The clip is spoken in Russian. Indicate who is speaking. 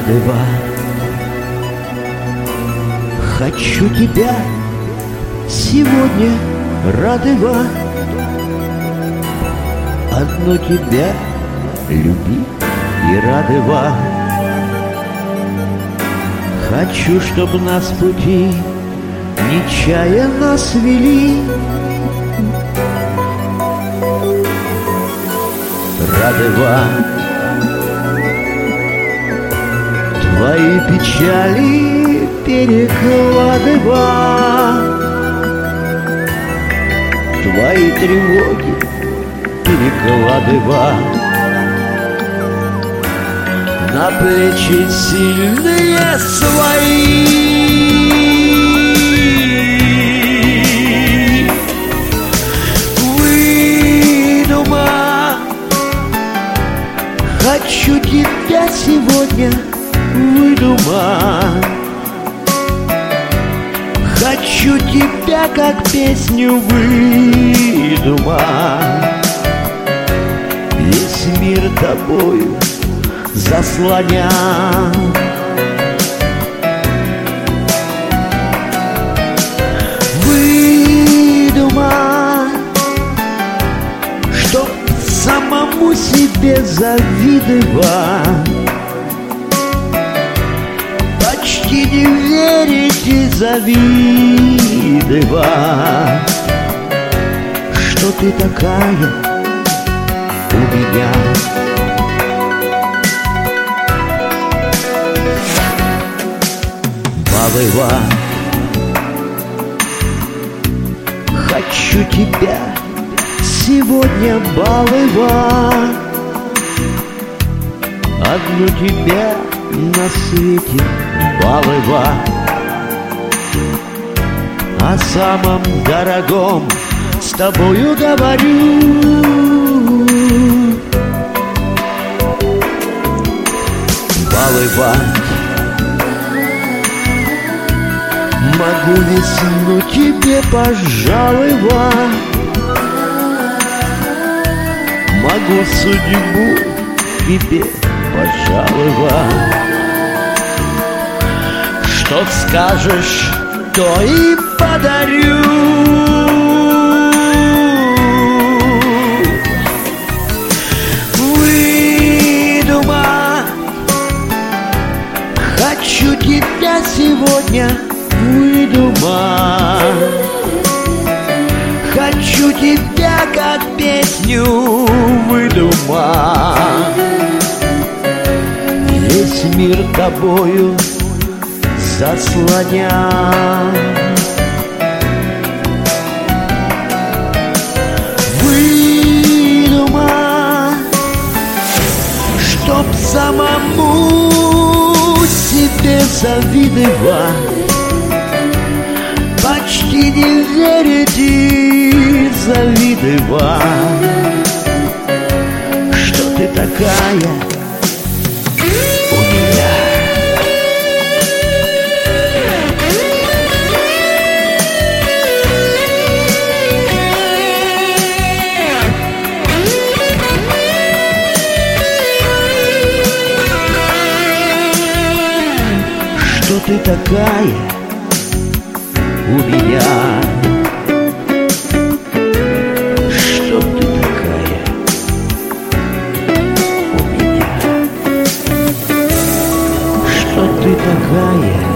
Speaker 1: радова. Хочу тебя сегодня радова, одну тебя любить и радова. Хочу, чтоб нас пути нечаянно свели, радова. Твои печали перекладыва, твои тревоги перекладыва на плечи сильные свои. Выдума, хочу тебя сегодня выдумать. Хочу тебя как песню выдумать. Весь мир тобою заслоня. Выдумать, чтоб самому себе завидовать, почти не верить и завидовать, что ты такая у меня. Балыва, хочу тебя сегодня балыва, одну тебя на свете балыва. О самом дорогом с тобою говорю. Балыва, могу весну тебе пожаловать, могу судьбу тебе пожаловать. Что скажешь, то и подарю. Выдумать, хочу тебя сегодня выдумать. Хочу тебя как песню выдумать. Весь мир тобою заслоня. Выдумать, чтоб самому себе завидовать, почти не верить и завидовать, что ты такая у меня. Что ты такая у меня. Что ты такая у меня. Что ты такая